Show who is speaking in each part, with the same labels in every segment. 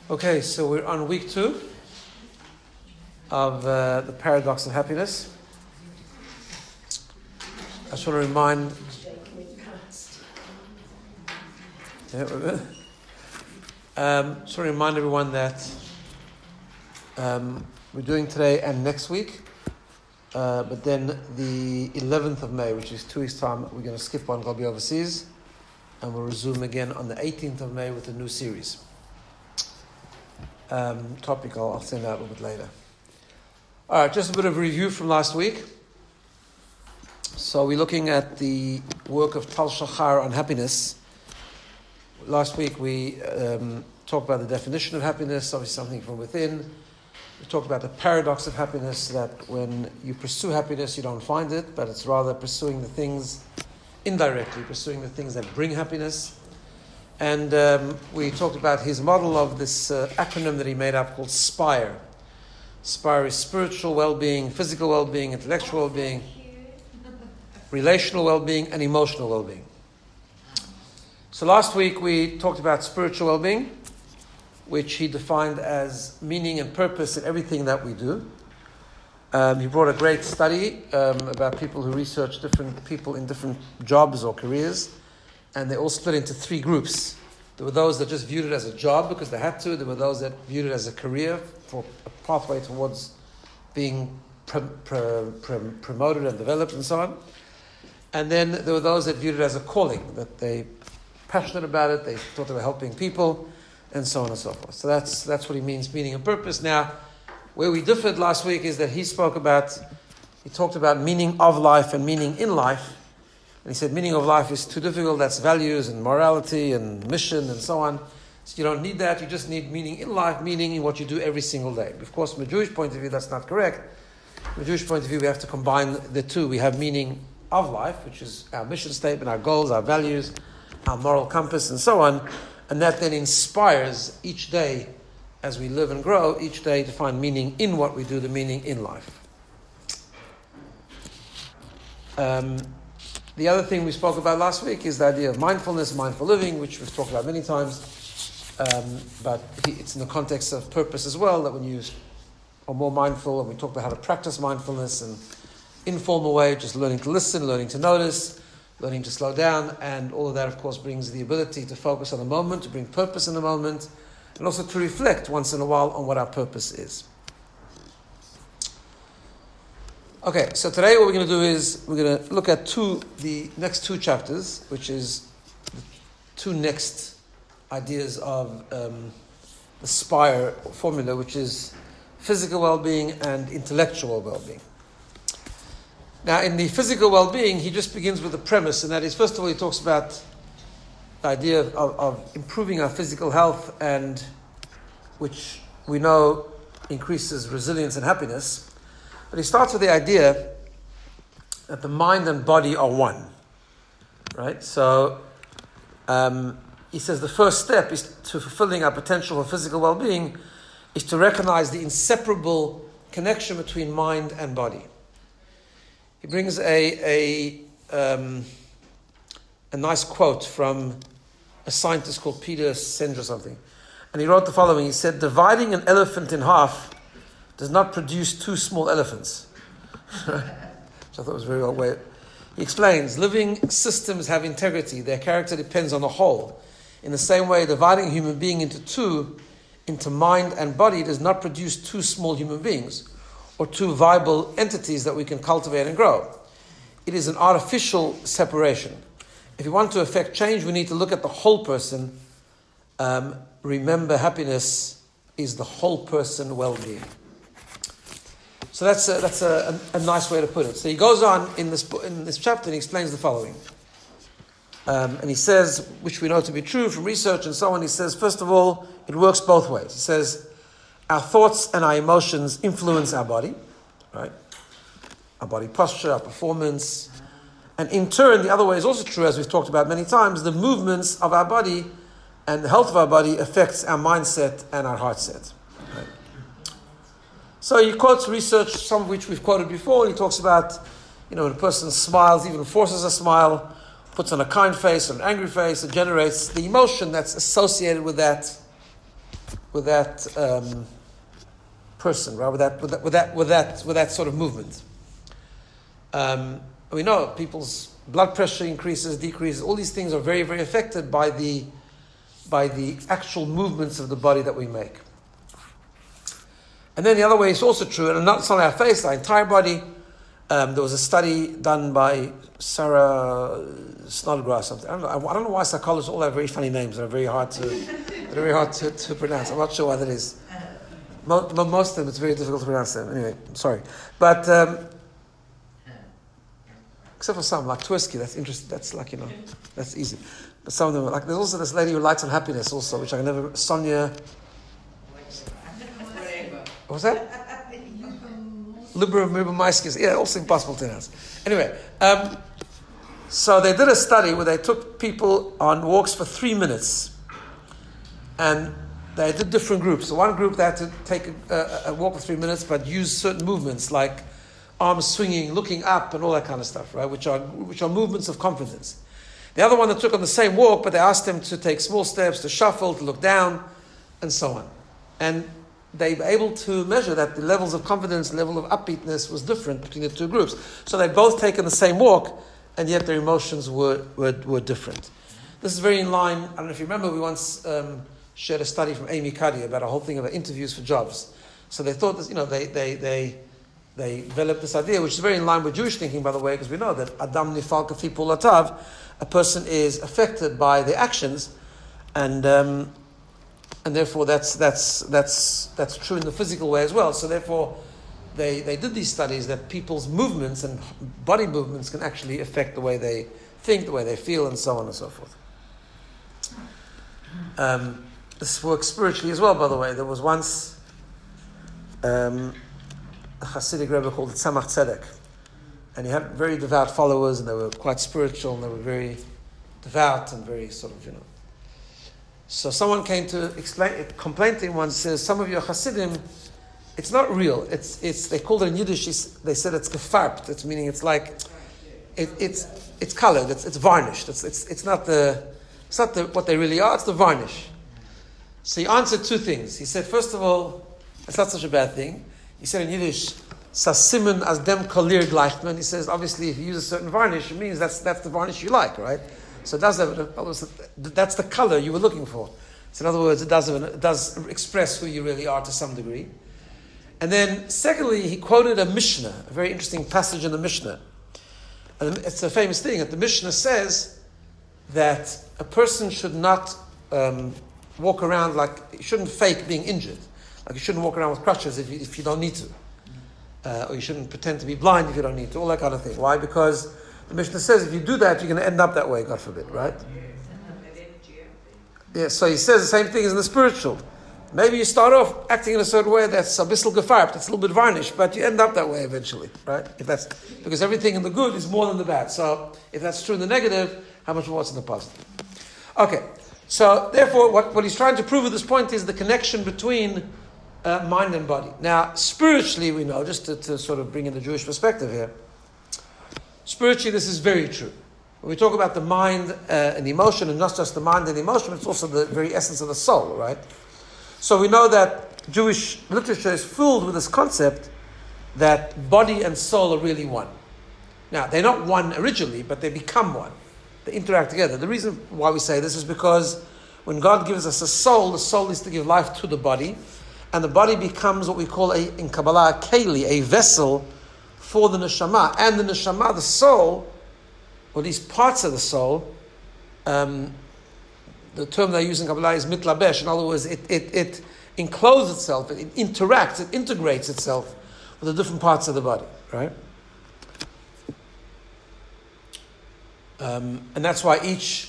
Speaker 1: Okay, so we're on week 2 of the paradox of happiness. I just want to remind. Just want to remind everyone that we're doing today and next week, but then the 11th of May, which is 2 weeks' time, we're going to skip one. I'll be overseas, and we'll resume again on the 18th of May with a new series. Topic I'll send out a little bit later. All right, just a bit of review from last week. So we're looking at the work of Tal Shachar on happiness. Last week we talked about the definition of happiness, obviously something from within. We talked about the paradox of happiness, that when you pursue happiness you don't find it, but it's rather pursuing the things indirectly, pursuing the things that bring happiness. And we talked about his model of this acronym that he made up called SPIRE. SPIRE is spiritual well-being, physical well-being, intellectual well-being, relational well-being, and emotional well-being. So last week we talked about spiritual well-being, which he defined as meaning and purpose in everything that we do. He brought a great study about people who research different people in different jobs or careers. And they all split into 3 groups. There were those that just viewed it as a job because they had to. There were those that viewed it as a career for a pathway towards being promoted and developed and so on. And then there were those that viewed it as a calling, that they passionate about it, they thought they were helping people, and so on and so forth. So that's what he means, meaning and purpose. Now, where we differed last week is that he talked about meaning of life and meaning in life. And he said meaning of life is too difficult, that's values and morality and mission and so on. So you don't need that, you just need meaning in life, meaning in what you do every single day. Of course, from a Jewish point of view, that's not correct. From a Jewish point of view, we have to combine the two. We have meaning of life, which is our mission statement, our goals, our values, our moral compass, and so on. And that then inspires each day, as we live and grow, each day to find meaning in what we do, the meaning in life. The other thing we spoke about last week is the idea of mindfulness, mindful living, which we've talked about many times. But it's in the context of purpose as well, that when you are more mindful, and we talked about how to practice mindfulness in informal way, just learning to listen, learning to notice, learning to slow down, and all of that, of course, brings the ability to focus on the moment, to bring purpose in the moment, and also to reflect once in a while on what our purpose is. Okay, so today what we're going to do is we're going to look at the next 2 chapters, which is the 2 next ideas of the SPIRE formula, which is physical well-being and intellectual well-being. Now, in the physical well-being, he just begins with a premise, and that is, first of all, he talks about the idea of improving our physical health, and which we know increases resilience and happiness. But he starts with the idea that the mind and body are one, right? So he says the first step is to fulfilling our potential for physical well-being is to recognize the inseparable connection between mind and body. He brings a nice quote from a scientist called Peter Senge or something. And he wrote the following. He said, "Dividing an elephant in half does not produce 2 small elephants." Which I thought was very well way. He explains, living systems have integrity. Their character depends on the whole. In the same way, dividing a human being into 2, into mind and body, does not produce 2 small human beings or 2 viable entities that we can cultivate and grow. It is an artificial separation. If we want to affect change, we need to look at the whole person. Remember, happiness is the whole person well-being. So that's a nice way to put it. So he goes on in this chapter and he explains the following. And he says, which we know to be true from research and so on, he says, first of all, it works both ways. He says, our thoughts and our emotions influence our body, right? Our body posture, our performance. And in turn, the other way is also true, as we've talked about many times, the movements of our body and the health of our body affects our mindset and our heart set. Right? So he quotes research, some of which we've quoted before. He talks about, when a person smiles, even forces a smile, puts on a kind face or an angry face, it generates the emotion that's associated with that person, right? With that sort of movement. We know people's blood pressure increases, decreases. All these things are very, very affected by the actual movements of the body that we make. And then the other way is also true, and not only our face, our entire body. There was a study done by Sarah Snodgrass. I don't know why psychologists all have very funny names. They're very hard to pronounce. I'm not sure why that is. Most of them, it's very difficult to pronounce them. Anyway, I'm sorry. But except for some, like Tversky, that's interesting. That's like, that's easy. But some of them, like, there's also this lady who lights on happiness also, which I can never, Sonia. What was that? Libra Maiskis. Yeah, also impossible to pronounce. Anyway, so they did a study where they took people on walks for 3 minutes. And they did different groups. So one group, they had to take a walk for 3 minutes, but use certain movements like arms swinging, looking up, and all that kind of stuff, right? Which are movements of confidence. The other one, they took on the same walk, but they asked them to take small steps, to shuffle, to look down, and so on. And they were able to measure that the levels of confidence, level of upbeatness was different between the two groups. So they both taken the same walk, and yet their emotions were different. This is very in line. I don't know if you remember, we once shared a study from Amy Cuddy about a whole thing about interviews for jobs. So they thought this, they developed this idea, which is very in line with Jewish thinking, by the way, because we know that Adam nifal kafi pulatav, a person is affected by their actions, and therefore that's true in the physical way as well. So therefore, they did these studies that people's movements and body movements can actually affect the way they think, the way they feel, and so on and so forth. This works spiritually as well, by the way. There was once a Hasidic Rebbe called Tzemach Tzedek, and he had very devout followers, and they were quite spiritual, and they were very devout and very sort of, So someone came to complain to him once, says, some of your Hasidim, it's not real. It's they called it in Yiddish, they said it's gefarbt. It's meaning it's like, it's colored, it's varnished. It's not what they really are, it's the varnish. So he answered two things. He said, first of all, it's not such a bad thing. He said in Yiddish, Sasimen as dem kalir gleichman. He says, obviously, if you use a certain varnish, it means that's the varnish you like, right? So it does that's the color you were looking for. So in other words, it does express who you really are to some degree. And then, secondly, he quoted a Mishnah, a very interesting passage in the Mishnah. And it's a famous thing that the Mishnah says that a person should not walk around you shouldn't fake being injured. Like you shouldn't walk around with crutches if you don't need to. Or you shouldn't pretend to be blind if you don't need to, all that kind of thing. Why? Because the Mishnah says if you do that, you're going to end up that way, God forbid, right? Yeah, so he says the same thing as in the spiritual. Maybe you start off acting in a certain way that's a bissel gefarbt, that's a little bit varnished, but you end up that way eventually, right? Because everything in the good is more than the bad. So if that's true in the negative, how much more is in the positive? Okay, so therefore what he's trying to prove at this point is the connection between mind and body. Now, spiritually we know, just to sort of bring in the Jewish perspective here, spiritually this is very true. When we talk about the mind and the emotion, and not just the mind and the emotion, it's also the very essence of the soul, right? So we know that Jewish literature is filled with this concept that body and soul are really one. Now, they're not one originally, but they become one. They interact together. The reason why we say this is because when God gives us a soul, the soul is to give life to the body, and the body becomes what we call in Kabbalah a keli, a vessel for the neshama. And the neshama, the soul, or these parts of the soul, the term they use in Kabbalah is mitlabesh. In other words, it encloses itself, it interacts, it integrates itself with the different parts of the body, right? And that's why each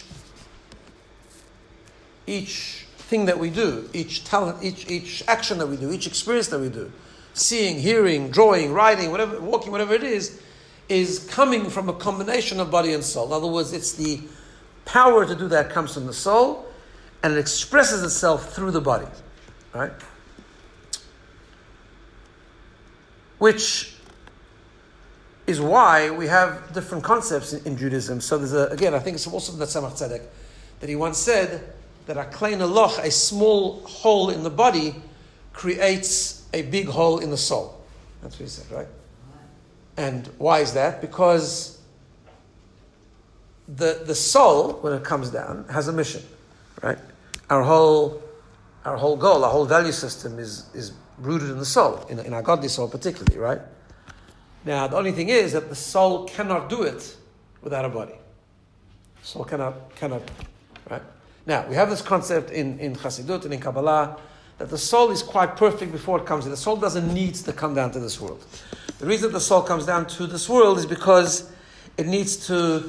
Speaker 1: thing that we do, each talent, each action that we do, each experience that we do, seeing, hearing, drawing, writing, whatever, walking, whatever it is coming from a combination of body and soul. In other words, it's the power to do that comes from the soul, and it expresses itself through the body, right? Which is why we have different concepts in Judaism. So there's I think it's also from the Tzemach Tzedek, that he once said that a klein loch, a small hole in the body, creates a big hole in the soul. That's what he said, right? And why is that? Because the soul, when it comes down, has a mission, right? Our whole goal, our whole value system is rooted in the soul, in our godly soul particularly, right? Now, the only thing is that the soul cannot do it without a body. Soul cannot, right? Now, we have this concept in Chassidut and in Kabbalah that the soul is quite perfect before it comes in. The soul doesn't need to come down to this world. The reason the soul comes down to this world is because it needs to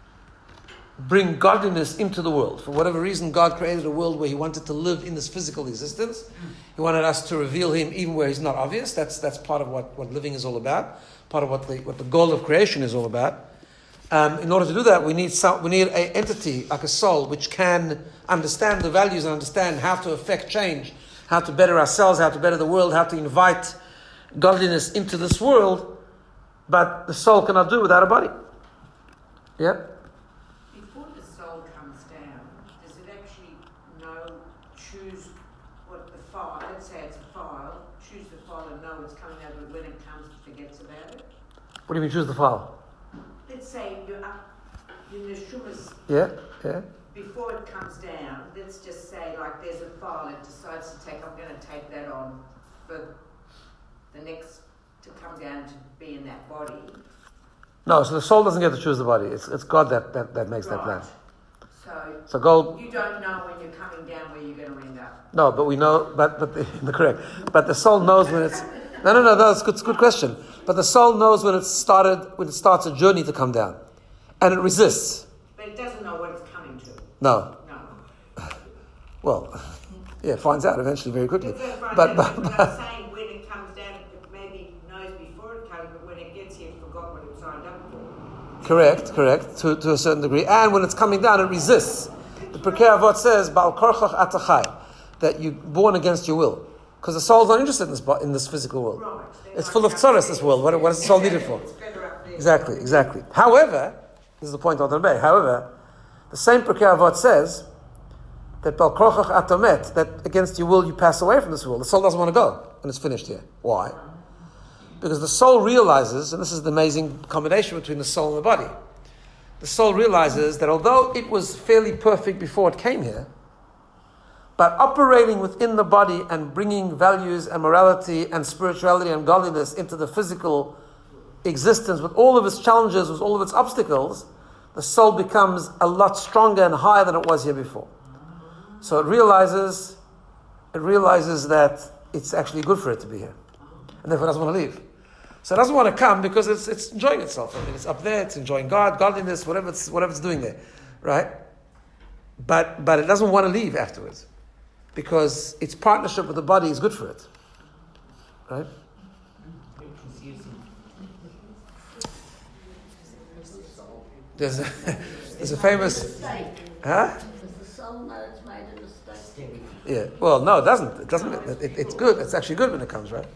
Speaker 1: bring godliness into the world. For whatever reason, God created a world where He wanted to live in this physical existence. He wanted us to reveal Him even where He's not obvious. That's part of what living is all about. Part of what the goal of creation is all about. In order to do that, we need an entity like a soul which can understand the values and understand how to affect change, how to better ourselves, how to better the world, how to invite godliness into this world. But the soul cannot do it without a body. Yeah.
Speaker 2: Before the soul comes down, does it actually choose what the file? Let's say it's a file. Choose the file and know it's coming out, but when it comes, it forgets about it.
Speaker 1: What do you mean choose the file?
Speaker 2: Let's say you're up in the shumas.
Speaker 1: Yeah.
Speaker 2: Before it comes down, let's just say like there's a file it decides to take. I'm going to take that on for the next to come down to be in that body.
Speaker 1: No, so the soul doesn't get to choose the body. It's God that makes that plan. So go.
Speaker 2: You don't know when you're coming down where you're going to end up.
Speaker 1: No, but we know. But correct. But the soul knows when it's. No. That's a good question. But the soul knows when it starts a journey to come down, and it resists.
Speaker 2: But it doesn't know what it's coming to.
Speaker 1: No. Well, yeah, it finds out eventually very quickly. But
Speaker 2: I'm saying when it comes down, it maybe knows before it comes, but when it gets here, it forgot what it signed up for.
Speaker 1: Correct. To a certain degree, and when it's coming down, it resists. The Pirkei Avot says, "Ba'al korchach atachai," that you're born against your will, because the soul's not interested in this physical world.
Speaker 2: Right.
Speaker 1: It's full of tzaras, this world. What is the soul needed for? Exactly. However, this is the point I want to make. However, the same Pirkei Avot says that Bal Korchach Atomet, that against your will you pass away from this world. The soul doesn't want to go when it's finished here. Why? Because the soul realizes, and this is the amazing combination between the soul and the body. The soul realizes that although it was fairly perfect before it came here, but operating within the body and bringing values and morality and spirituality and godliness into the physical existence with all of its challenges, with all of its obstacles, the soul becomes a lot stronger and higher than it was here before. So it realizes that it's actually good for it to be here. And therefore it doesn't want to leave. So it doesn't want to come because it's enjoying itself. I mean, it's up there, it's enjoying God, godliness, whatever it's doing there. Right? But it doesn't want to leave afterwards. Because its partnership with the body is good for it. Right? There's a famous... Huh?
Speaker 3: Does the soul know it's made a mistake?
Speaker 1: Yeah. Well, no, it doesn't. It's good. It's actually good when it comes, right?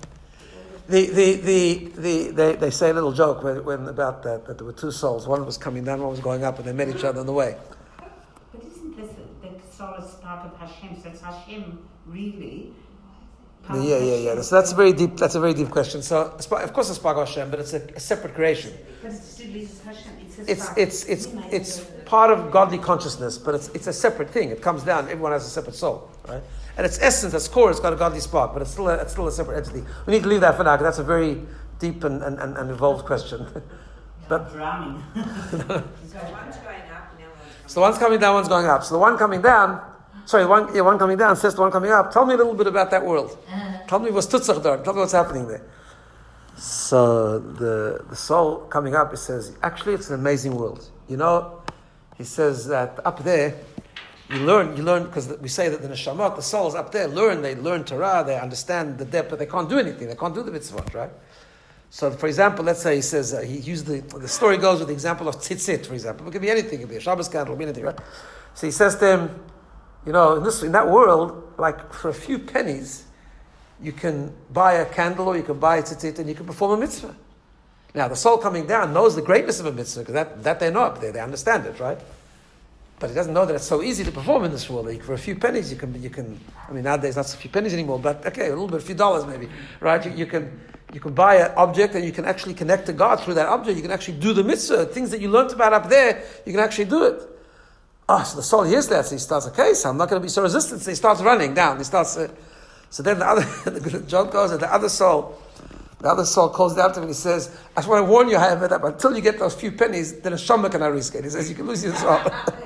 Speaker 1: They say a little joke when about that there were two souls. One was coming down, one was going up, and they met each other on the way.
Speaker 4: But isn't this the soul is part of Hashem? So it's Hashem really?
Speaker 1: Yeah. So that's a very deep question. So of course it's part of Hashem, but it's a separate creation.
Speaker 4: But it still is Hashem.
Speaker 1: It's part of godly consciousness, but it's a separate thing. It comes down. Everyone has a separate soul, right? And its essence, its core, it's got a godly spark, but it's still a separate entity. We need to leave that for now because that's a very deep and involved question. But
Speaker 4: drowning.
Speaker 2: So one's going up and the other one's
Speaker 1: so one's coming down, one's going up. So the one coming down, one coming down says to one coming up, tell me a little bit about that world. Tell me what's tutzach there. Tell me what's happening there. So the soul coming up, he says, actually it's an amazing world. You know, he says that up there, you learn, because we say that the neshamot, the souls up there, they learn Torah, they understand the depth, but they can't do anything. They can't do the mitzvot, right? So, for example, let's say he says, he used the story goes with the example of tzitzit, for example. It could be anything. It could be a Shabbos candle, it could be anything, right? So he says to him, you know, in that world, like for a few pennies, you can buy a candle or you can buy a tzitzit and you can perform a mitzvah. Now, the soul coming down knows the greatness of a mitzvah, because that they know up there, they understand it, right? But he doesn't know that it's so easy to perform in this world. Like for a few pennies, you can. I mean, nowadays not a few pennies anymore, but okay, a little bit, a few dollars maybe, right? You can buy an object and you can actually connect to God through that object. You can actually do the mitzvah, things that you learned about up there. You can actually do it. So the soul hears that, so he starts. Okay, so I'm not going to be so resistant. So he starts running down. He starts. So then the joke goes that the other soul calls down to him and he says, "I just want to warn you, however, that until you get those few pennies, then a shama can risk it." He says you can lose your soul.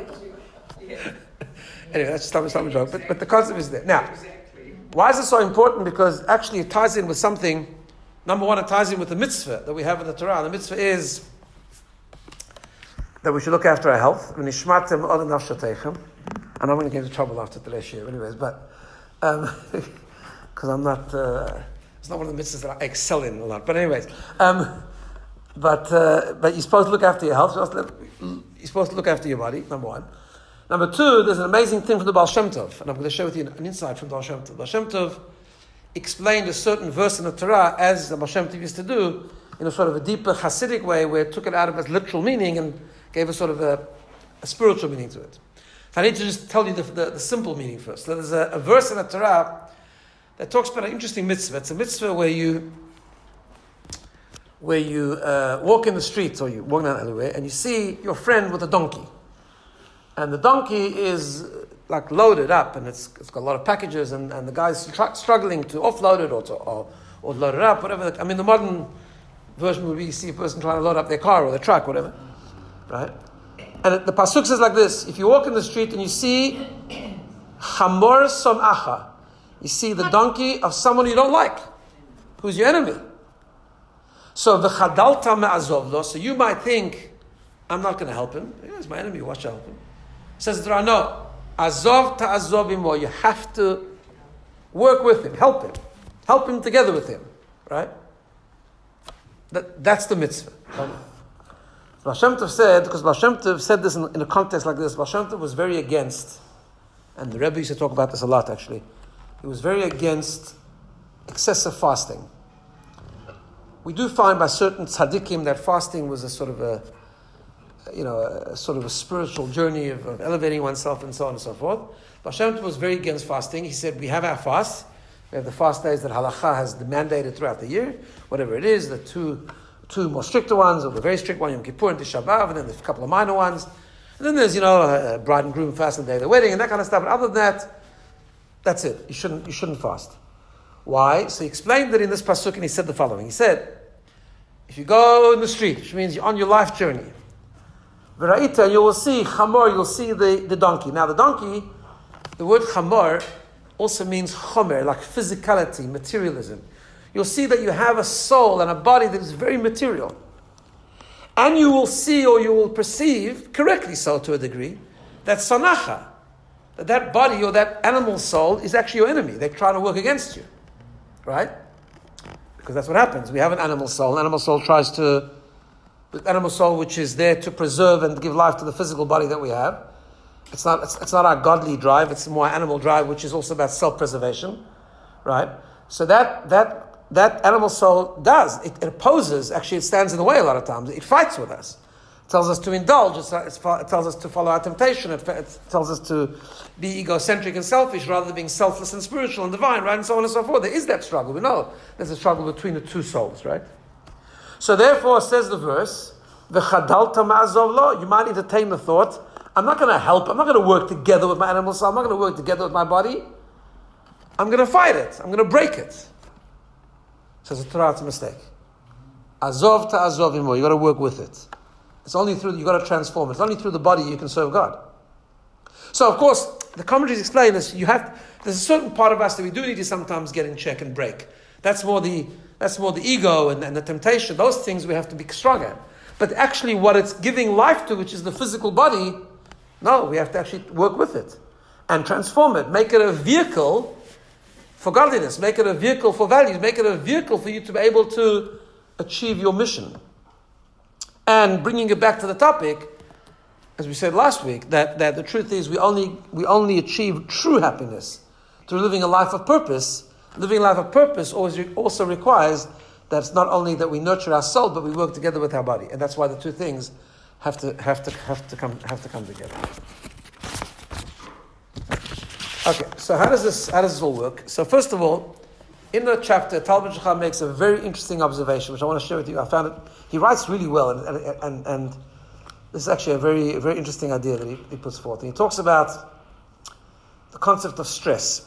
Speaker 1: Anyway, that's just a joke. But the concept is there. Now, why is this so important? Because actually it ties in with something. Number one, it ties in with the mitzvah that we have in the Torah. The mitzvah is that we should look after our health. And I'm going to get into trouble after today's share anyways, but because I'm not, it's not one of the mitzvahs that I excel in a lot. But anyways, but you're supposed to look after your health. You're supposed to look after your body, number one. Number two, there's an amazing thing from the Baal Shem Tov, and I'm going to share with you an insight from Baal Shem Tov. Baal Shem Tov explained a certain verse in the Torah, as the Baal Shem Tov used to do, in a sort of a deeper Hasidic way, where it took it out of its literal meaning and gave a sort of a spiritual meaning to it. So I need to just tell you the simple meaning first. So there's a verse in the Torah that talks about an interesting mitzvah. It's a mitzvah where you walk in the streets, or you walk down alleyway, and you see your friend with a donkey. And the donkey is like loaded up, and it's got a lot of packages, and the guy's struggling to offload it or load it up, whatever. I mean, the modern version would be you see a person trying to load up their car or their truck, whatever, right? And the pasuk says like this: if you walk in the street and you see chamor som'acha, you see the donkey of someone you don't like, who's your enemy. So v'chadalta me'azov lo. So you might think, I'm not going to help him. Yeah, he's my enemy. Why should I help him? Says the Torah, no. Azov ta'azov imo. You have to work with him, help him together with him, right? That's the mitzvah. Baal Shem Tov said, because Baal Shem Tov said this in a context like this, Baal Shem Tov was very against, and the Rebbe used to talk about this a lot actually, he was very against excessive fasting. We do find by certain tzaddikim that fasting was a sort of a spiritual journey of elevating oneself and so on and so forth. Baal Shem Tov was very against fasting. He said, we have our fast. We have the fast days that halacha has mandated throughout the year, whatever it is, the two more stricter ones, or the very strict one, Yom Kippur and Tisha B'Av, and then there's a couple of minor ones. And then there's, a bride and groom fast on the day of the wedding, and that kind of stuff. But other than that, that's it. You shouldn't fast. Why? So he explained that in this pasuk, and he said the following. He said, if you go in the street, which means you're on your life journey, V'ra'ita, you will see chamor, you'll see the donkey. Now the donkey, the word chamor also means chomer, like physicality, materialism. You'll see that you have a soul and a body that is very material. And you will see, or you will perceive, correctly so to a degree, that sanacha, that body or that animal soul is actually your enemy. They're trying to work against you. Right? Because that's what happens. We have an animal soul. An animal soul animal soul which is there to preserve and give life to the physical body that we have. It's not our godly drive, it's more animal drive, which is also about self-preservation. Right? So that animal soul does. It opposes, actually it stands in the way a lot of times. It fights with us. It tells us to indulge. It tells us to follow our temptation. It tells us to be egocentric and selfish rather than being selfless and spiritual and divine, right? And so on and so forth. There is that struggle. We know there's a struggle between the two souls, right? So therefore, says the verse, V'chadalta ma'azov lo, you might entertain the thought, I'm not going to help, I'm not going to work together with my animal soul, I'm not going to work together with my body. I'm going to fight it. I'm going to break it. Says the Torah, it's a mistake. Azov ta'azov imo, you got to work with it. It's only through, you got to transform it. It's only through the body you can serve God. So of course, the commentaries explain this, there's a certain part of us that we do need to sometimes get in check and break. That's more the ego and the temptation. Those things we have to be strong at. But actually what it's giving life to, which is the physical body, no, we have to actually work with it and transform it. Make it a vehicle for godliness. Make it a vehicle for values. Make it a vehicle for you to be able to achieve your mission. And bringing it back to the topic, as we said last week, that the truth is we only achieve true happiness through living a life of purpose. Living a life of purpose also requires that it's not only that we nurture our soul, but we work together with our body, and that's why the two things have to come together. Okay, so how does this all work? So first of all, in the chapter, Talmud Chacham makes a very interesting observation, which I want to share with you. I found it. He writes really well, and this is actually a very, very interesting idea that he puts forth. And he talks about the concept of stress.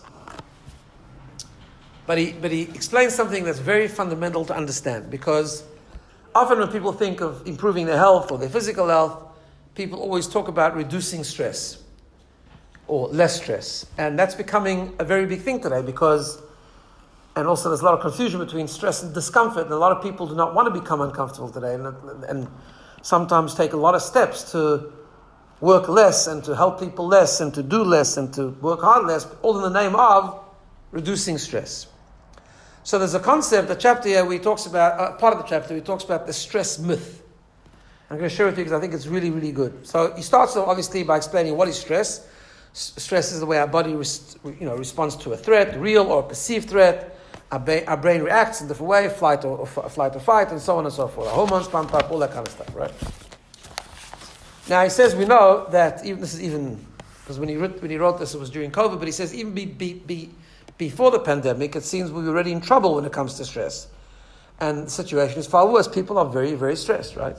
Speaker 1: But he explains something that's very fundamental to understand, because often when people think of improving their health or their physical health, people always talk about reducing stress or less stress. And that's becoming a very big thing today, and also there's a lot of confusion between stress and discomfort, and a lot of people do not want to become uncomfortable today, and sometimes take a lot of steps to work less and to help people less and to do less and to work hard less, all in the name of reducing stress. So there's a concept, a chapter here where he talks about, part of the chapter, he talks about the stress myth. I'm going to share it with you because I think it's really, really good. So he starts obviously by explaining what is stress. Stress is the way our body responds to a threat, real or perceived threat. Our brain reacts in a different way, flight or fight, and so on and so forth. Our hormones pump up, all that kind of stuff, right? Now he says we know that because when he wrote this, it was during COVID, but he says even before the pandemic, it seems we were already in trouble when it comes to stress. And the situation is far worse. People are very, very stressed, right?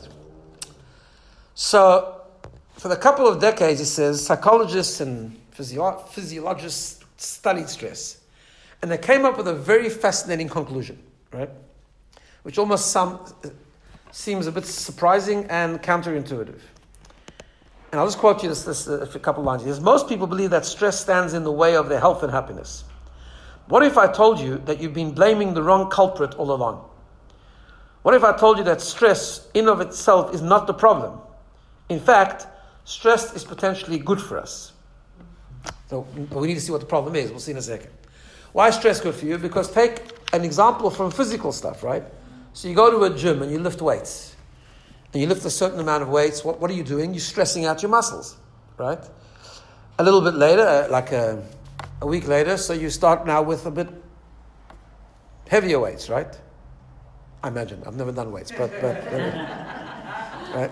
Speaker 1: So, for the couple of decades, he says, psychologists and physiologists studied stress. And they came up with a very fascinating conclusion, right? Which almost seems a bit surprising and counterintuitive. And I'll just quote you this a couple of lines. He says, most people believe that stress stands in the way of their health and happiness. What if I told you that you've been blaming the wrong culprit all along? What if I told you that stress in of itself is not the problem? In fact, stress is potentially good for us. So we need to see what the problem is. We'll see in a second. Why is stress good for you? Because take an example from physical stuff, right? So you go to a gym and you lift weights. And you lift a certain amount of weights. What are you doing? You're stressing out your muscles, right? A little bit later, a week later, so you start now with a bit heavier weights, right? I imagine. I've never done weights, but right?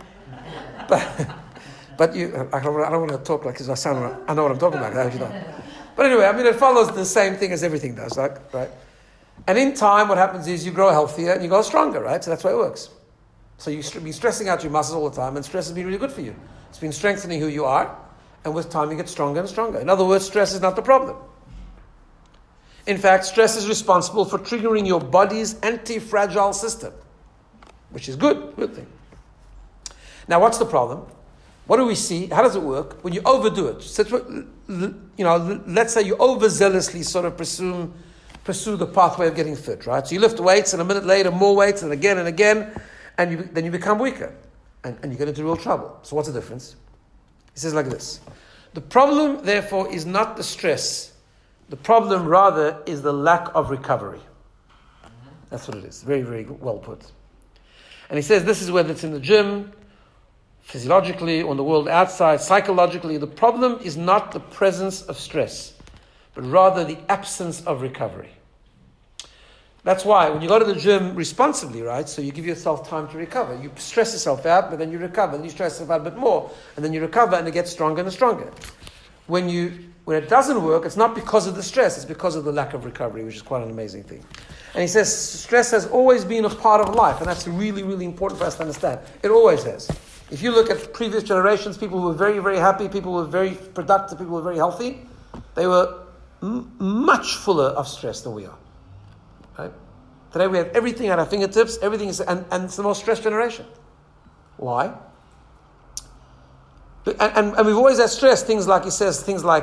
Speaker 1: But I don't want to talk like this. I know what I'm talking about. How do you know? But anyway, it follows the same thing as everything does, right? And in time, what happens is you grow healthier and you grow stronger, right? So that's why it works. So you've been stressing out your muscles all the time, and stress has been really good for you. It's been strengthening who you are, and with time you get stronger and stronger. In other words, stress is not the problem. In fact, stress is responsible for triggering your body's anti-fragile system, which is good thing. Now, what's the problem? What do we see? How does it work? When you overdo it, let's say you overzealously sort of pursue the pathway of getting fit, right? So you lift weights, and a minute later, more weights, and again, and then you become weaker, and you get into real trouble. So what's the difference? He says like this. The problem, therefore, is not the stress. The problem, rather, is the lack of recovery. That's what it is. Very, very well put. And he says this is whether it's in the gym, physiologically, or in the world outside, psychologically. The problem is not the presence of stress, but rather the absence of recovery. That's why when you go to the gym responsibly, right, so you give yourself time to recover. You stress yourself out, but then you recover. Then you stress yourself out a bit more, and then you recover, and it gets stronger and stronger. When it doesn't work, it's not because of the stress, it's because of the lack of recovery, which is quite an amazing thing. And he says stress has always been a part of life, and that's really, really important for us to understand. It always has. If you look at previous generations, people who were very, very happy, people who were very productive, people who were very healthy, they were much fuller of stress than we are. Right? Today we have everything at our fingertips, everything is, and it's the most stressed generation. Why? And we've always had stress, things like, he says, things like,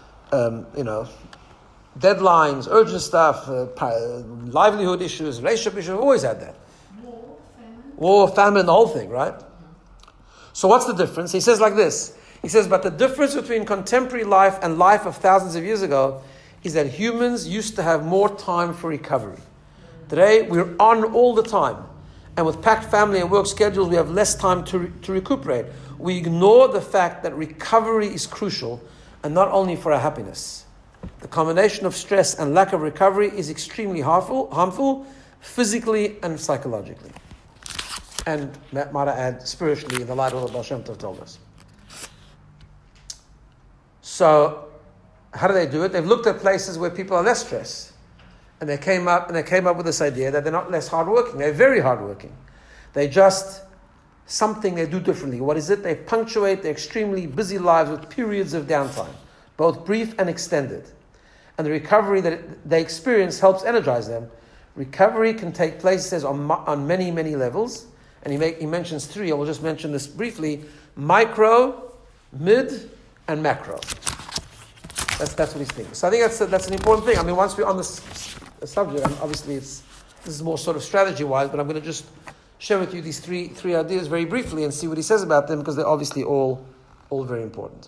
Speaker 1: deadlines, urgent stuff, livelihood issues, relationship issues, we've always had that. War, famine, the whole thing, right? So what's the difference? He says like this. He says, but the difference between contemporary life and life of thousands of years ago is that humans used to have more time for recovery. Today, we're on all the time. And with packed family and work schedules, we have less time to recuperate. We ignore the fact that recovery is crucial, and not only for our happiness. The combination of stress and lack of recovery is extremely harmful physically and psychologically. And might I add, spiritually, in the light of what Baal Shem Tov told us. So, how do they do it? They've looked at places where people are less stressed. And they came up with this idea that they're not less hardworking. They're very hardworking. They just, something they do differently. What is it? They punctuate their extremely busy lives with periods of downtime, both brief and extended. And the recovery that they experience helps energize them. Recovery can take place, he says, on many, many levels. And he mentions three. I will just mention this briefly. Micro, mid, and macro. That's what he's thinking. So I think that's an important thing. I mean, once we're on this subject, and obviously this is more sort of strategy-wise, but I'm going to just share with you these three ideas very briefly and see what he says about them, because they're obviously all very important.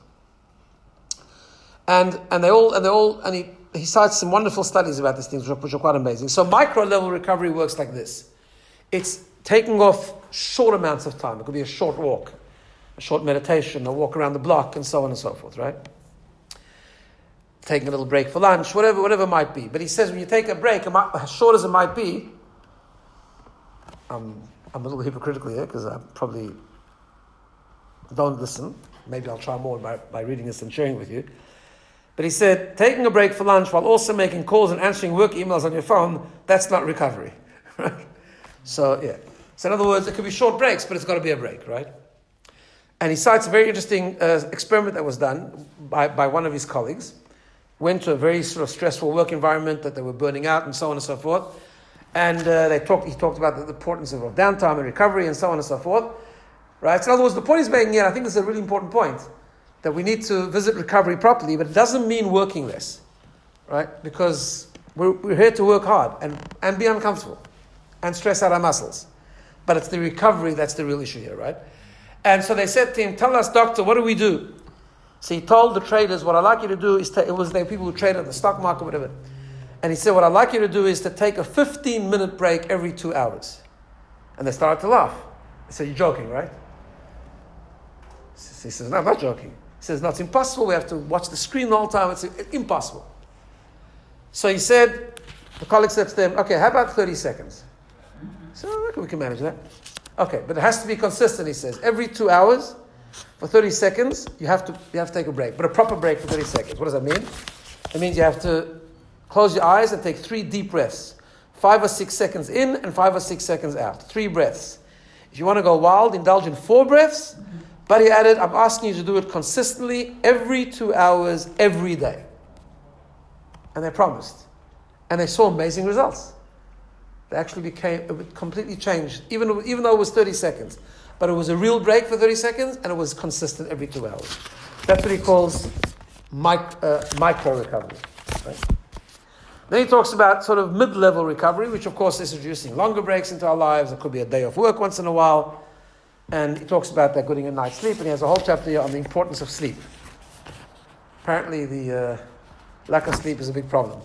Speaker 1: And he cites some wonderful studies about these things, which are quite amazing. So micro-level recovery works like this. It's taking off short amounts of time. It could be a short walk, a short meditation, a walk around the block, and so on and so forth, right? Taking a little break for lunch, whatever it might be. But he says when you take a break, as short as it might be, I'm a little hypocritical here because I probably don't listen. Maybe I'll try more by reading this and sharing with you. But he said, taking a break for lunch while also making calls and answering work emails on your phone, that's not recovery. Right? So, yeah. So in other words, it could be short breaks, but it's got to be a break, right? And he cites a very interesting experiment that was done by one of his colleagues. Went to a very sort of stressful work environment that they were burning out and so on and so forth. And he talked about the importance of downtime and recovery and so on and so forth. Right? So in other words, the point he's making here, I think this is a really important point, that we need to visit recovery properly, but it doesn't mean working less. Right? Because we're here to work hard and be uncomfortable and stress out our muscles. But it's the recovery that's the real issue here, right? And so they said to him, tell us, doctor, what do we do? So he told the traders, what I'd like you to do is, they were people who traded in the stock market, whatever. And he said, what I'd like you to do is to take a 15-minute break every 2 hours. And they started to laugh. He said, you're joking, right? He says, no, I'm not joking. He says, no, it's impossible. We have to watch the screen the whole time. It's impossible. So he said, the colleague said to them, okay, how about 30 seconds? So I reckon we can manage that. Okay, but it has to be consistent, he says. Every 2 hours, for 30 seconds, you have to take a break. But a proper break for 30 seconds. What does that mean? It means you have to close your eyes and take 3 deep breaths. 5 or 6 seconds in and 5 or 6 seconds out. 3 breaths. If you want to go wild, indulge in 4 breaths. But he added, I'm asking you to do it consistently every 2 hours, every day. And they promised. And they saw amazing results. They actually it completely changed, even though it was 30 seconds. But it was a real break for 30 seconds, and it was consistent every 2 hours. That's what he calls micro recovery. Right? Then he talks about sort of mid-level recovery, which of course is introducing longer breaks into our lives. It could be a day off work once in a while. And he talks about that getting a night's sleep, and he has a whole chapter here on the importance of sleep. Apparently the lack of sleep is a big problem.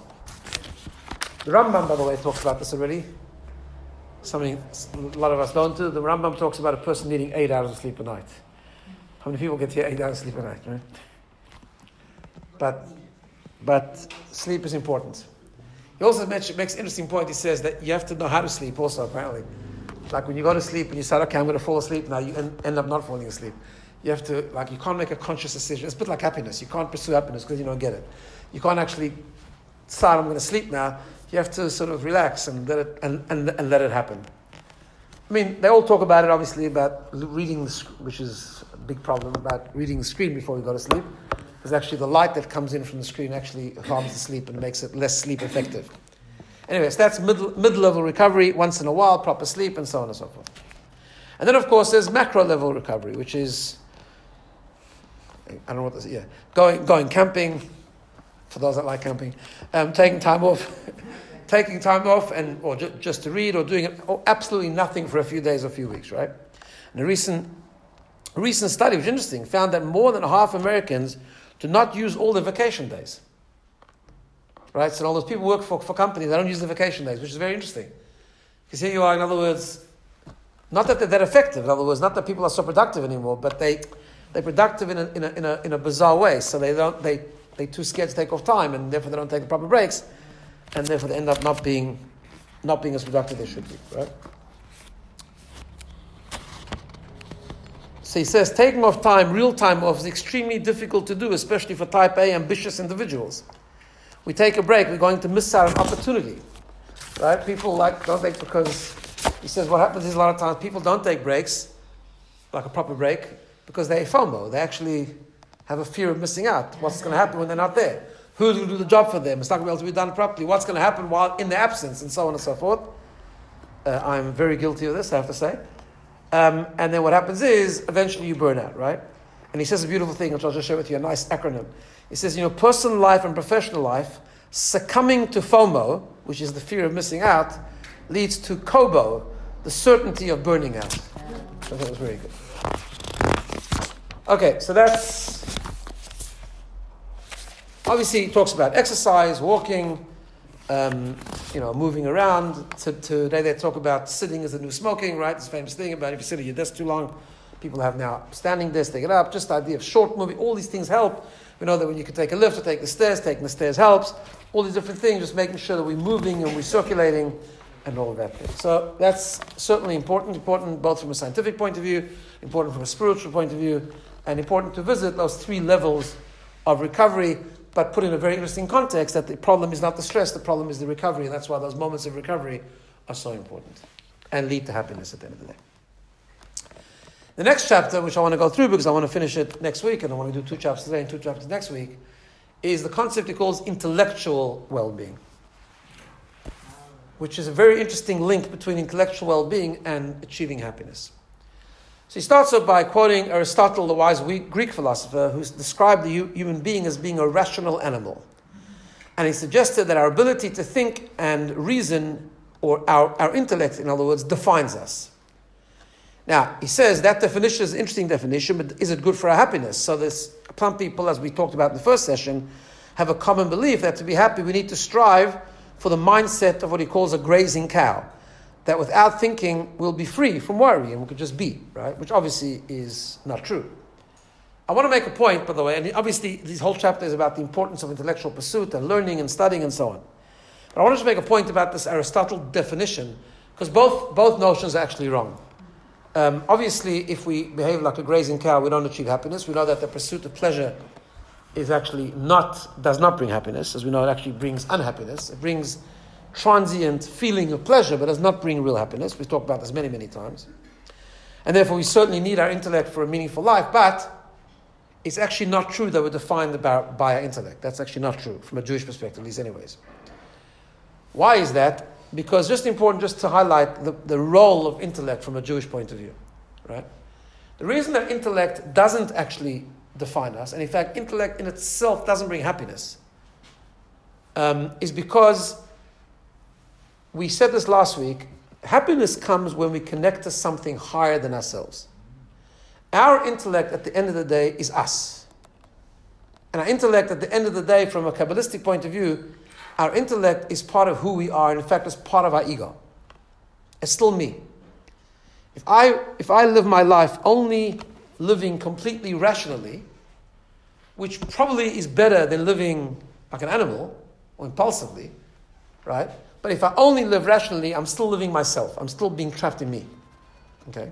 Speaker 1: The Rambam, by the way, talks about this already. Something a lot of us don't do. The Rambam talks about a person needing 8 hours of sleep a night. How many people get here 8 hours of sleep a night, right? But sleep is important. He also makes an interesting point. He says that you have to know how to sleep also, apparently. Like when you go to sleep and you say, okay, I'm going to fall asleep, now you end up not falling asleep. You have to, you can't make a conscious decision. It's a bit like happiness. You can't pursue happiness because you don't get it. You can't actually decide, I'm going to sleep now. You have to sort of relax and let it happen. I mean, they all talk about it, obviously, about reading, which is a big problem, about reading the screen before you go to sleep. Because actually the light that comes in from the screen actually harms the sleep and makes it less sleep effective. Anyway, so that's mid-level recovery, once in a while, proper sleep, and so on and so forth. And then, of course, there's macro-level recovery, which is, I don't know what this is, yeah, going camping, for those that like camping, taking time off, or just to read, or doing absolutely nothing for a few days or a few weeks, right? And a recent study, which is interesting, found that more than half Americans do not use all their vacation days. Right? So all those people work for companies, they don't use the vacation days, which is very interesting. Because here you are, in other words, not that they're that effective, in other words, not that people are so productive anymore, but they're productive in a bizarre way. So they're too scared to take off time, and therefore they don't take the proper breaks, and therefore they end up not being as productive as they should be, right? So he says, taking off time, real time off, is extremely difficult to do, especially for type A ambitious individuals. We take a break, we're going to miss out on opportunity. Right? People don't take, because he says what happens is a lot of times people don't take breaks, like a proper break, because they FOMO. They actually have a fear of missing out. What's going to happen when they're not there? Who's going to do the job for them? It's not going to be able to be done properly. What's going to happen while in their absence, and so on and so forth. I'm very guilty of this, I have to say. And then what happens is, eventually you burn out, right? And he says a beautiful thing, which I'll just share with you, a nice acronym. He says, personal life and professional life, succumbing to FOMO, which is the fear of missing out, leads to KOBO, the certainty of burning out. I thought it was very good. Okay, so that's... Obviously, he talks about exercise, walking, moving around. Today they talk about sitting is the new smoking, right? This famous thing about if you sit at your desk too long, people have now standing desks, they get up. Just the idea of short moving, all these things help. We know that when you can take a lift or take the stairs, taking the stairs helps. All these different things, just making sure that we're moving and we're circulating and all of that thing. So that's certainly important both from a scientific point of view, important from a spiritual point of view, and important to visit those 3 levels of recovery, but put in a very interesting context that the problem is not the stress, the problem is the recovery, and that's why those moments of recovery are so important and lead to happiness at the end of the day. The next chapter, which I want to go through because I want to finish it next week, and I want to do 2 chapters today and 2 chapters next week, is the concept he calls intellectual well-being, which is a very interesting link between intellectual well-being and achieving happiness. So he starts off by quoting Aristotle, the wise Greek philosopher, who described the human being as being a rational animal. And he suggested that our ability to think and reason, or our intellect, in other words, defines us. Now, he says that definition is an interesting definition, but is it good for our happiness? So some people, as we talked about in the first session, have a common belief that to be happy we need to strive for the mindset of what he calls a grazing cow. That without thinking we'll be free from worry and we could just be, right? Which obviously is not true. I want to make a point, by the way, and obviously this whole chapter is about the importance of intellectual pursuit and learning and studying and so on. But I want to just make a point about this Aristotle definition, because both notions are actually wrong. Obviously, if we behave like a grazing cow, we don't achieve happiness. We know that the pursuit of pleasure is actually does not bring happiness. As we know, it actually brings unhappiness. It brings transient feeling of pleasure, but does not bring real happiness. We've talked about this many, many times. And therefore, we certainly need our intellect for a meaningful life, but it's actually not true that we're defined by our intellect. That's actually not true, from a Jewish perspective, at least anyways. Why is that? Because just important just to highlight the role of intellect from a Jewish point of view, right? The reason that intellect doesn't actually define us, and in fact, intellect in itself doesn't bring happiness, is because, we said this last week, happiness comes when we connect to something higher than ourselves. Our intellect at the end of the day is us. And our intellect at the end of the day, from a Kabbalistic point of view, our intellect is part of who we are, and in fact, it's part of our ego. It's still me. If I live my life only living completely rationally, which probably is better than living like an animal or impulsively, right? But if I only live rationally, I'm still living myself. I'm still being trapped in me. Okay?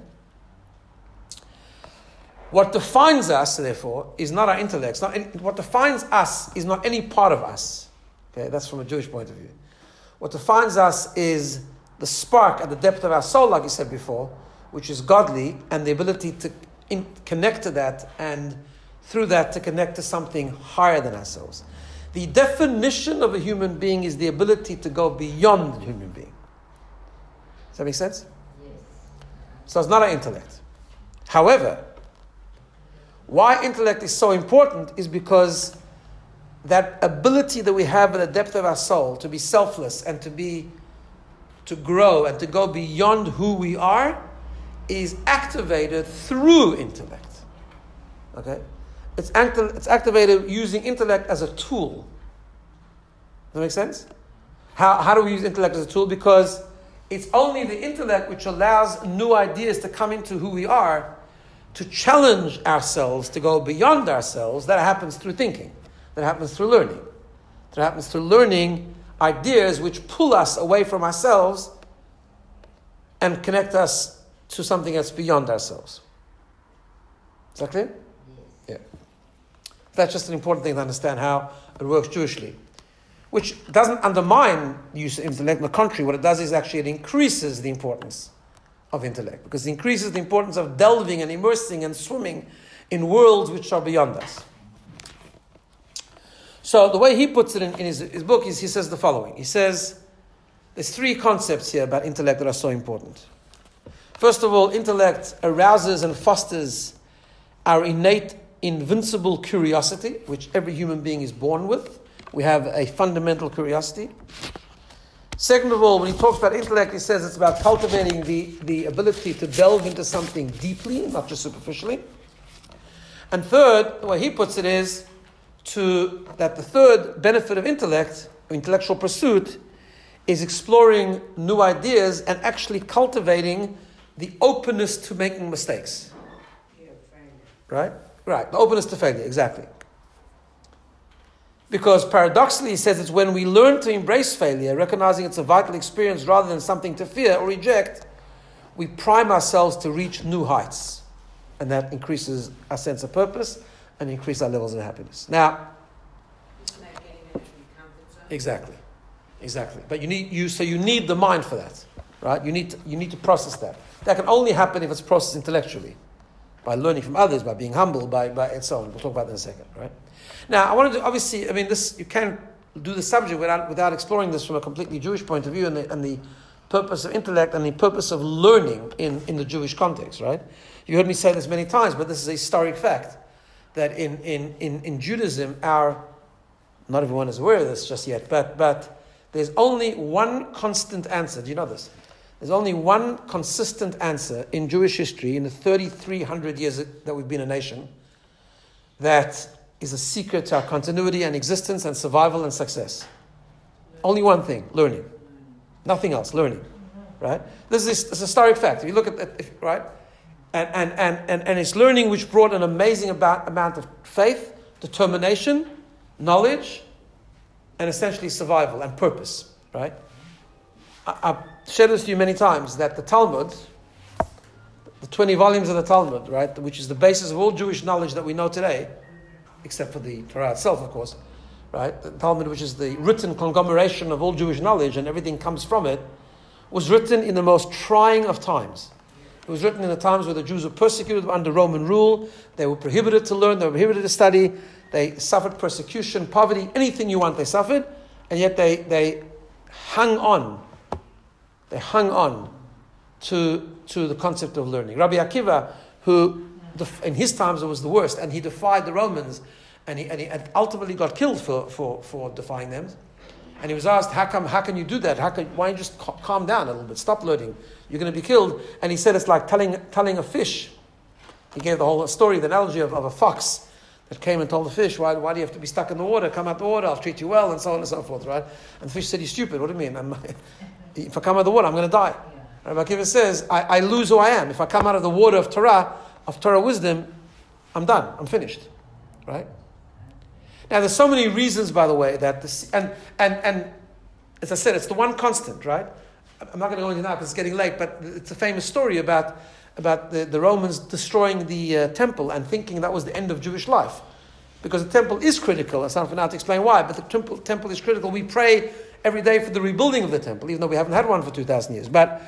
Speaker 1: What defines us, therefore, is not our intellect. What defines us is not any part of us. Okay? That's from a Jewish point of view. What defines us is the spark at the depth of our soul, like you said before, which is godly, and the ability to connect to that, and through that to connect to something higher than ourselves. The definition of a human being is the ability to go beyond the human being. Does that make sense?
Speaker 3: Yes.
Speaker 1: So it's not our intellect. However, why intellect is so important is because that ability that we have at the depth of our soul to be selfless and to grow and to go beyond who we are is activated through intellect. Okay? It's activated using intellect as a tool. Does that make sense? How do we use intellect as a tool? Because it's only the intellect which allows new ideas to come into who we are, to challenge ourselves, to go beyond ourselves. That happens through thinking. That happens through learning. That happens through learning ideas which pull us away from ourselves and connect us to something that's beyond ourselves. Is that clear? Yeah. That's just an important thing to understand how it works Jewishly. Which doesn't undermine the use of intellect. On the contrary, what it does is actually it increases the importance of intellect. Because it increases the importance of delving and immersing and swimming in worlds which are beyond us. So the way he puts it in his book is he says the following. He says, there's three concepts here about intellect that are so important. First of all, intellect arouses and fosters our innate, invincible curiosity, which every human being is born with. We have a fundamental curiosity. Second of all, when he talks about intellect, he says it's about cultivating the ability to delve into something deeply, not just superficially. And third, the way he puts it is that the third benefit of intellect, or intellectual pursuit, is exploring new ideas and actually cultivating the openness to making mistakes.
Speaker 2: Yeah, failure.
Speaker 1: Right? Right. The openness to failure, exactly. Because paradoxically, he says it's when we learn to embrace failure, recognizing it's a vital experience rather than something to fear or reject, we prime ourselves to reach new heights. And that increases our sense of purpose and increases our levels of happiness. Now,
Speaker 2: Isn't that getting out of your comfort zone?
Speaker 1: exactly. But you need the mind for that, right? You need to process that. That can only happen if it's processed intellectually, by learning from others, by being humble, by and so on. We'll talk about that in a second, right? Now, I wanted to obviously, you can't do the subject without exploring this from a completely Jewish point of view and the purpose of intellect and the purpose of learning in the Jewish context, right? You heard me say this many times, but this is a historic fact that in Judaism, not everyone is aware of this just yet, but there's only one constant answer. Do you know this? There's only one consistent answer in Jewish history in the 3,300 years that we've been a nation that is a secret to our continuity and existence and survival and success. Only one thing, learning. Nothing else, learning. Right? This is a historic fact. If you look at that, right? And it's learning which brought an amazing amount of faith, determination, knowledge, and essentially survival and purpose. Right? I've shared this to you many times that the Talmud, the 20 volumes of the Talmud, right, which is the basis of all Jewish knowledge that we know today, except for the Torah itself, of course, right? The Talmud, which is the written conglomeration of all Jewish knowledge and everything comes from it, was written in the most trying of times. It was written in the times where the Jews were persecuted under Roman rule. They were prohibited to learn. They were prohibited to study. They suffered persecution, poverty, anything you want, they suffered. And yet they hung on. They hung on to the concept of learning. Rabbi Akiva, who in his times it was the worst, and he defied the Romans, and he ultimately got killed for defying them. And he was asked, how can you do that? Why don't you just calm down a little bit? Stop learning. You're going to be killed. And he said it's like telling a fish. He gave the whole story, the analogy of a fox that came and told the fish, why do you have to be stuck in the water? Come out the water, I'll treat you well, and so on and so forth, right? And the fish said, you're stupid. What do you mean? If I come out of the water, I'm going to die. Rabbi Akiva says, I lose who I am. If I come out of the water of Torah wisdom, I'm done. I'm finished. Right? Now, there's so many reasons, by the way, that this, and as I said, it's the one constant, right? I'm not going to go into now because it's getting late, but it's a famous story about the Romans destroying the temple and thinking that was the end of Jewish life. Because the temple is critical. It's not for now to explain why, but the temple is critical. We pray every day for the rebuilding of the temple, even though we haven't had one for 2,000 years. But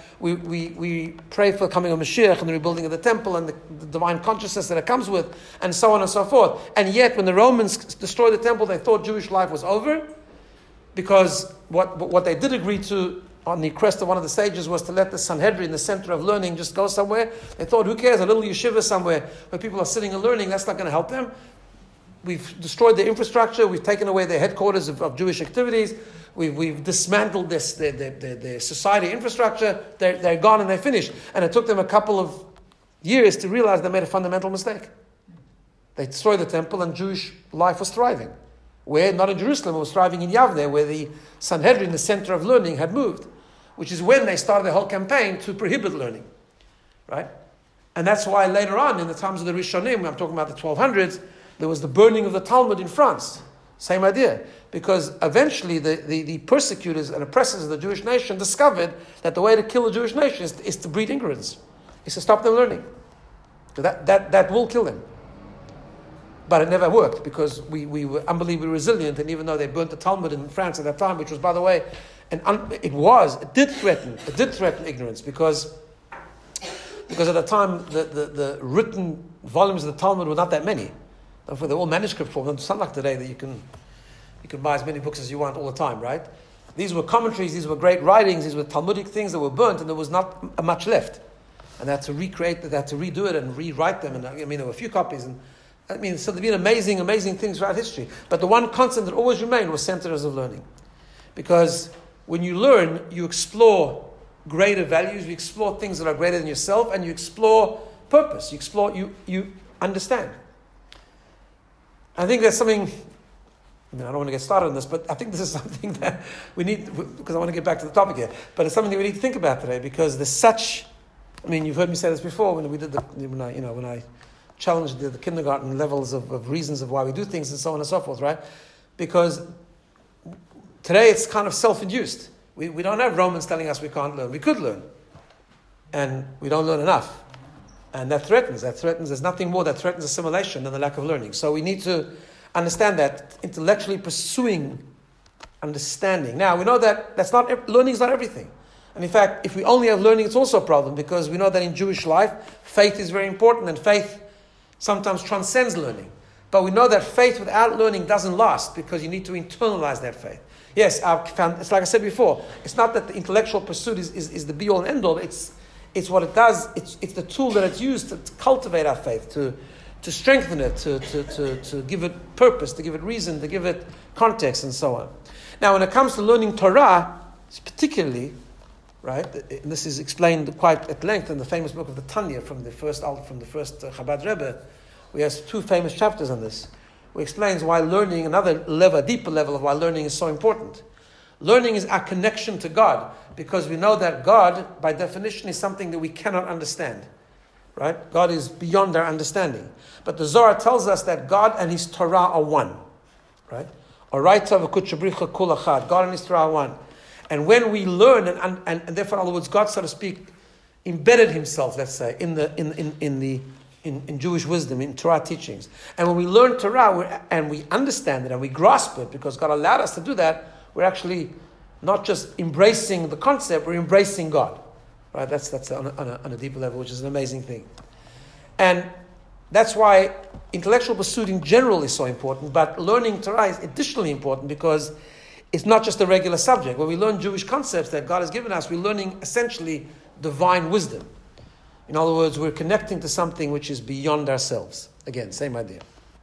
Speaker 1: we pray for the coming of Mashiach and the rebuilding of the temple and the divine consciousness that it comes with, and so on and so forth. And yet, when the Romans destroyed the temple, they thought Jewish life was over, because what they did agree to on the crest of one of the stages was to let the Sanhedrin, the center of learning, just go somewhere. They thought, who cares, a little yeshiva somewhere where people are sitting and learning, that's not going to help them. We've destroyed their infrastructure, we've taken away their headquarters of Jewish activities, we've dismantled their society infrastructure, they're gone and they're finished. And it took them a couple of years to realize they made a fundamental mistake. They destroyed the temple and Jewish life was thriving. Where, not in Jerusalem, it was thriving in Yavne, where the Sanhedrin, the center of learning, had moved. Which is when they started the whole campaign to prohibit learning. Right? And that's why later on, in the times of the Rishonim, I'm talking about the 1200s, there was the burning of the Talmud in France. Same idea. Because eventually the persecutors and oppressors of the Jewish nation discovered that the way to kill the Jewish nation is to breed ignorance. Is to stop them learning. So that will kill them. But it never worked because we were unbelievably resilient, and even though they burnt the Talmud in France at that time, which was, by the way, it did threaten ignorance because at the time the written volumes of the Talmud were not that many. Therefore, they're all manuscript form. It's not like today that you can buy as many books as you want all the time, right? These were commentaries, these were great writings, these were Talmudic things that were burnt, and there was not much left. And they had to recreate, they had to redo it and rewrite them. And I mean, there were a few copies, and so there've been amazing, amazing things throughout history. But the one constant that always remained was centers of learning. Because when you learn, you explore greater values, you explore things that are greater than yourself, and you explore purpose. You understand. I think that's something, I don't want to get started on this, but I think this is something that we need, because I want to get back to the topic here, but it's something that we need to think about today, because there's such, you've heard me say this before when I challenged the kindergarten levels of reasons of why we do things and so on and so forth, right? Because today it's kind of self-induced. We don't have Romans telling us we can't learn. We could learn. And we don't learn enough. And that threatens, there's nothing more that threatens assimilation than the lack of learning. So we need to understand that intellectually pursuing understanding. Now, we know that learning is not everything. And in fact, if we only have learning, it's also a problem, because we know that in Jewish life, faith is very important, and faith sometimes transcends learning. But we know that faith without learning doesn't last, because you need to internalize that faith. Yes, it's like I said before, it's not that the intellectual pursuit is the be-all and end-all, it's what it does, it's the tool that it's used to cultivate our faith, to strengthen it, to give it purpose, to give it reason, to give it context, and so on. Now, when it comes to learning Torah, particularly, right, and this is explained quite at length in the famous book of the Tanya from the first Chabad Rebbe. We have two famous chapters on this, which explains why learning, another level, a deeper level of why learning is so important. Learning is our connection to God, because we know that God, by definition, is something that we cannot understand. Right? God is beyond our understanding. But the Zohar tells us that God and His Torah are one. Right? God and His Torah are one. And when we learn, and therefore, in other words, God, so to speak, embedded Himself, let's say, in Jewish wisdom, in Torah teachings. And when we learn Torah and we understand it and we grasp it, because God allowed us to do that, we're actually not just embracing the concept, we're embracing God. Right? That's on a deeper level, which is an amazing thing. And that's why intellectual pursuit in general is so important, but learning Torah is additionally important, because it's not just a regular subject. When we learn Jewish concepts that God has given us, we're learning essentially divine wisdom. In other words, we're connecting to something which is beyond ourselves. Again, same idea.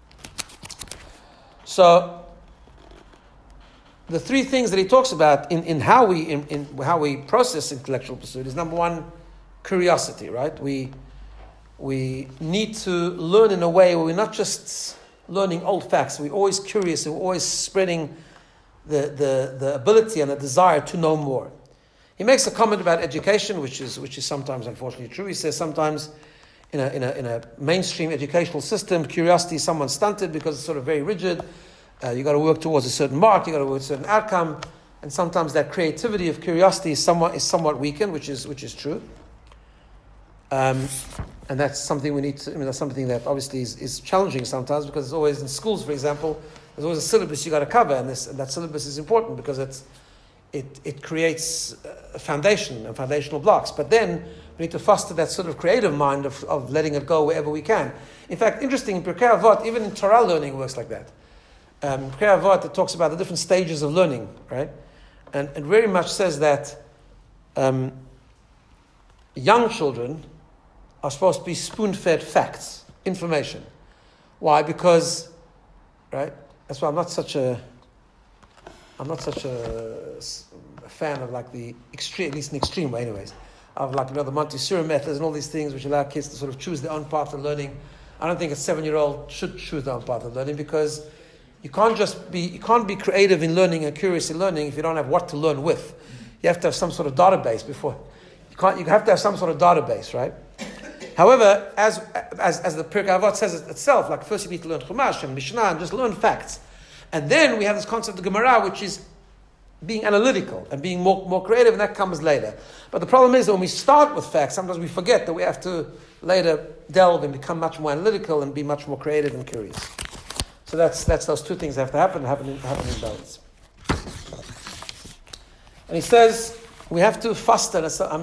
Speaker 1: So, the three things that he talks about in how we process intellectual pursuit is, number one, curiosity, right? We need to learn in a way where we're not just learning old facts. We're always curious, and we're always spreading the ability and the desire to know more. He makes a comment about education, which is sometimes unfortunately true. He says sometimes in a mainstream educational system, curiosity is somewhat stunted because it's sort of very rigid. You got to work towards a certain mark, you got to work a certain outcome, and sometimes that creativity of curiosity is somewhat weakened, which is true. And that's something we need to. That's something that obviously is challenging sometimes, because it's always in schools, for example, there's always a syllabus you got to cover, and that syllabus is important because it creates a foundation and foundational blocks. But then we need to foster that sort of creative mind of letting it go wherever we can. In fact, interesting, in Pirkei Avot, even in Torah learning works like that. In Pirkei Avot, it talks about the different stages of learning, right? And it very much says that young children are supposed to be spoon-fed facts, information. Why? Because, right? That's why I'm not such a fan of like the extreme, at least in extreme way, anyways, of like the Montessori methods and all these things which allow kids to sort of choose their own path of learning. I don't think a 7-year-old should choose their own path of learning, because you can't be creative in learning and curious in learning if you don't have what to learn with. You have to have some sort of database before. You have to have some sort of database, right? However, as the Pirkei Avot says it itself, like first you need to learn Chumash and Mishnah and just learn facts. And then we have this concept of Gemara, which is being analytical and being more creative, and that comes later. But the problem is that when we start with facts, sometimes we forget that we have to later delve and become much more analytical and be much more creative and curious. So that's those two things have to happen in balance. And he says we have to foster.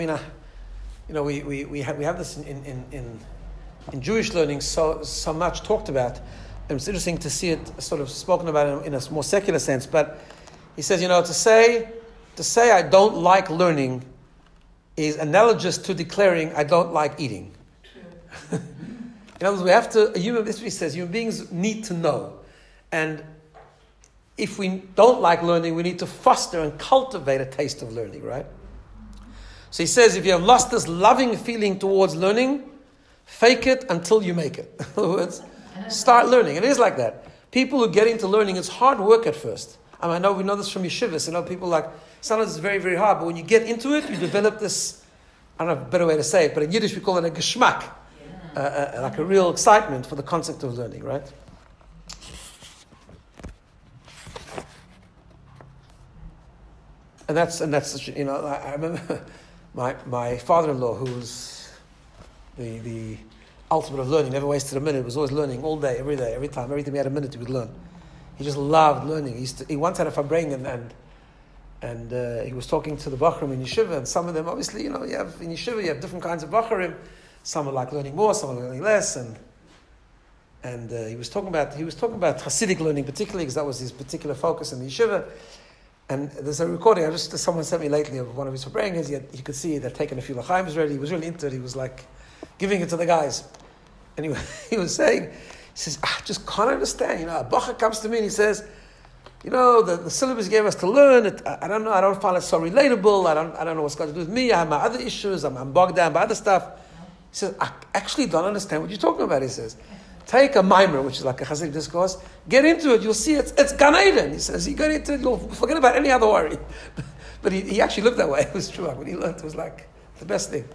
Speaker 1: We have this in Jewish learning so much talked about, and it's interesting to see it sort of spoken about in a more secular sense. But he says, to say I don't like learning is analogous to declaring I don't like eating. In other words, this is what he says, human beings need to know. And if we don't like learning, we need to foster and cultivate a taste of learning, right? So he says, if you have lost this loving feeling towards learning, fake it until you make it. In other words, start learning. It is like that. People who get into learning, it's hard work at first. I know we know this from yeshivas. People sometimes it's very, very hard, but when you get into it, you develop this, I don't know a better way to say it, but in Yiddish we call it a geschmack, like a real excitement for the concept of learning, right? And that's I remember my father-in-law, who was the ultimate of learning, never wasted a minute, was always learning all day, every time he had a minute he would learn. He just loved learning. He once had a farbrengen and he was talking to the Bachrim in Yeshiva, and some of them, obviously, in Yeshiva you have different kinds of Bachrim. Some are like learning more, some are learning less, and he was talking about Hasidic learning particularly, because that was his particular focus in the Yeshiva. And there's a recording, someone sent me lately of one of his farbrengens. You could see they'd taken a few l'chaims already. He was really into it. He was like giving it to the guys. And he was saying, he says, I just can't understand. A bacher comes to me and he says, the syllabus gave us to learn it. I don't know. I don't find it so relatable. I don't know what's got to do with me. I have my other issues. I'm bogged down by other stuff. He says, I actually don't understand what you're talking about. He says, take a mimer, which is like a Hasidic discourse, get into it. You'll see it's Gan Eden. He says, you get into it, you'll forget about any other worry. But he actually looked that way. It was true. When he learned, it was like the best thing.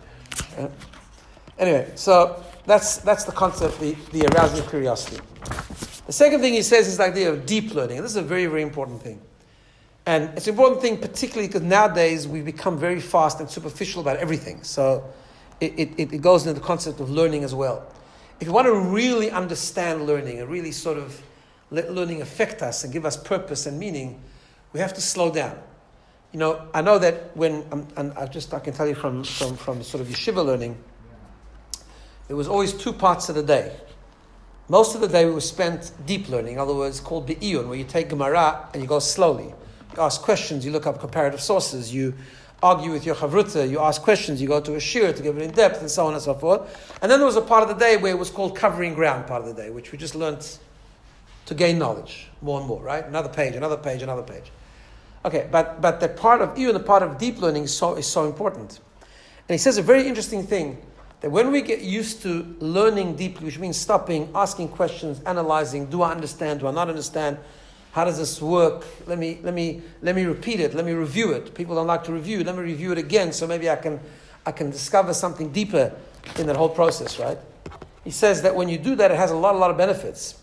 Speaker 1: Anyway, so that's the concept, the arousing of curiosity. The second thing he says is the idea of deep learning. And this is a very, very important thing. And it's an important thing particularly because nowadays we've become very fast and superficial about everything. So it goes into the concept of learning as well. If you want to really understand learning and really sort of let learning affect us and give us purpose and meaning, we have to slow down. I know that when, I can tell you from sort of yeshiva learning, there was always two parts of the day. Most of the day was spent deep learning, in other words, called be'iyun, where you take Gemara and you go slowly. You ask questions, you look up comparative sources, you argue with your chavruta, you ask questions, you go to a shir to give it in depth, and so on and so forth. And then there was a part of the day where it was called covering ground part of the day, which we just learnt to gain knowledge more and more, right? Another page. Okay, but the part of iyun, the part of deep learning is so important. And he says a very interesting thing, that when we get used to learning deeply, which means stopping, asking questions, analyzing, do I understand, do I not understand, how does this work? Let me repeat it, let me review it. People don't like to review, let me review it again, so maybe I can discover something deeper in that whole process, right? He says that when you do that, it has a lot of benefits.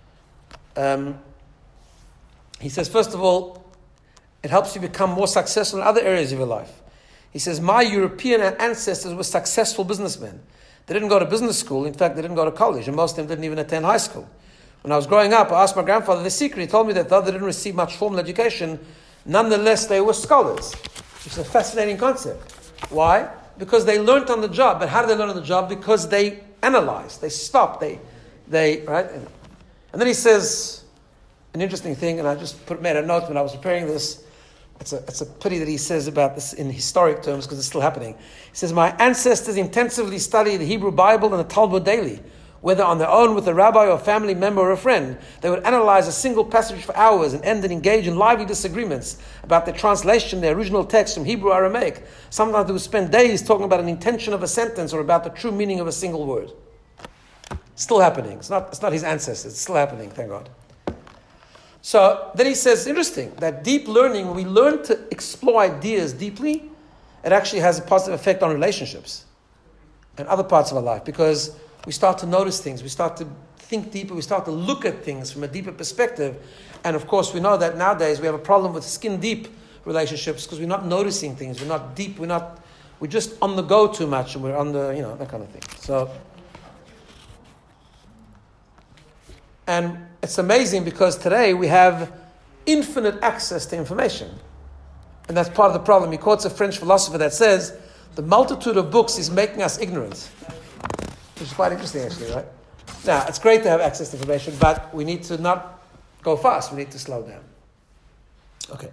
Speaker 1: He says, first of all, it helps you become more successful in other areas of your life. He says, my European ancestors were successful businessmen. They didn't go to business school. In fact, they didn't go to college, and most of them didn't even attend high school. When I was growing up, I asked my grandfather the secret. He told me that though they didn't receive much formal education, nonetheless they were scholars. It's a fascinating concept. Why? Because they learned on the job. But how did they learn on the job? Because they analyzed, they stopped, they right? And then he says an interesting thing, and I just made a note when I was preparing this. It's a pity that he says about this in historic terms because it's still happening. He says, my ancestors intensively studied the Hebrew Bible and the Talmud daily, whether on their own with a rabbi or a family member or a friend. They would analyze a single passage for hours and end and engage in lively disagreements about the translation, the original text from Hebrew or Aramaic. Sometimes they would spend days talking about an intention of a sentence or about the true meaning of a single word. Still happening. It's not his ancestors. It's still happening, thank God. So then he says, interesting, that deep learning, when we learn to explore ideas deeply, it actually has a positive effect on relationships and other parts of our life, because we start to notice things, we start to think deeper, we start to look at things from a deeper perspective. And of course, we know that nowadays we have a problem with skin deep relationships because we're not noticing things, we're not deep, we're just on the go too much, and we're on the, that kind of thing. So And it's amazing because today we have infinite access to information. And that's part of the problem. He quotes a French philosopher that says, the multitude of books is making us ignorant. Which is quite interesting, actually, right? Now, it's great to have access to information, but we need to not go fast. We need to slow down. Okay.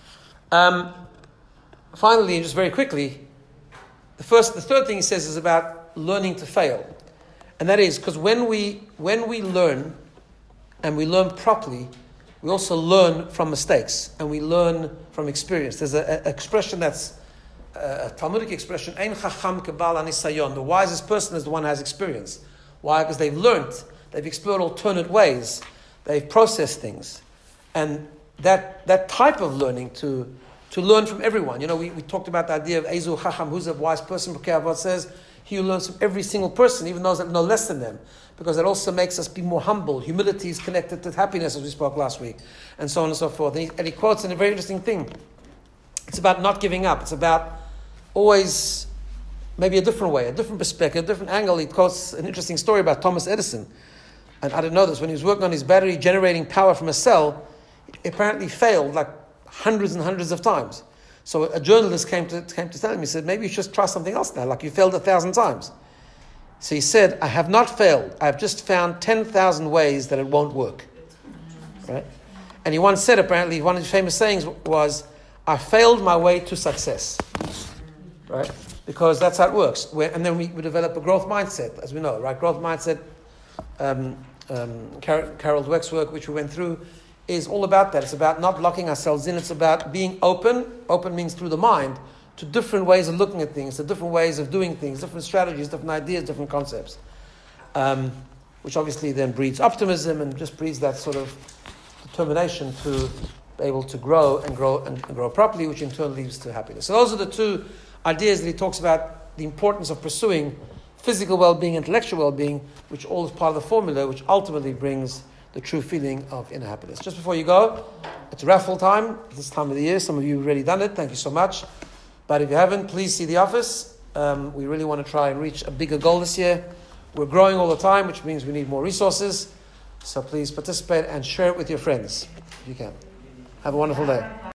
Speaker 1: Finally, just very quickly, the third thing he says is about learning to fail. And that is because when we learn, and we learn properly, we also learn from mistakes, and we learn from experience. There's an expression that's a Talmudic expression, Ein chacham kebal hanisayon. The wisest person is the one who has experience. Why? Because they've learned, they've explored alternate ways, they've processed things. And that type of learning, to learn from everyone. We talked about the idea of Ezu chacham, who's a wise person. Pirkei Avot says, he who learns from every single person, even those that know less than them, because that also makes us be more humble. Humility is connected to happiness, as we spoke last week, and so on and so forth. And he quotes in a very interesting thing. It's about not giving up. It's about always maybe a different way, a different perspective, a different angle. He quotes an interesting story about Thomas Edison. And I didn't know this. When he was working on his battery generating power from a cell, it apparently failed like hundreds and hundreds of times. So a journalist came to tell him, he said, maybe you should try something else now, like you failed 1,000 times. So he said, I have not failed. I have just found 10,000 ways that it won't work. Right? And he once said, apparently, one of his famous sayings was, I failed my way to success. Right? Because that's how it works. And then we develop a growth mindset, as we know, right? Growth mindset, Carol Dweck's work, which we went through, is all about that. It's about not locking ourselves in. It's about being open. Open means through the mind, to different ways of looking at things, to different ways of doing things, different strategies, different ideas, different concepts. Which obviously then breeds optimism and just breeds that sort of determination to be able to grow and grow properly, which in turn leads to happiness. So those are the two ideas that he talks about, the importance of pursuing physical well-being, intellectual well-being, which all is part of the formula, which ultimately brings the true feeling of inner happiness. Just before you go, it's raffle time, this time of the year. Some of you have already done it. Thank you so much. But if you haven't, please see the office. We really want to try and reach a bigger goal this year. We're growing all the time, which means we need more resources. So please participate and share it with your friends if you can. Have a wonderful day.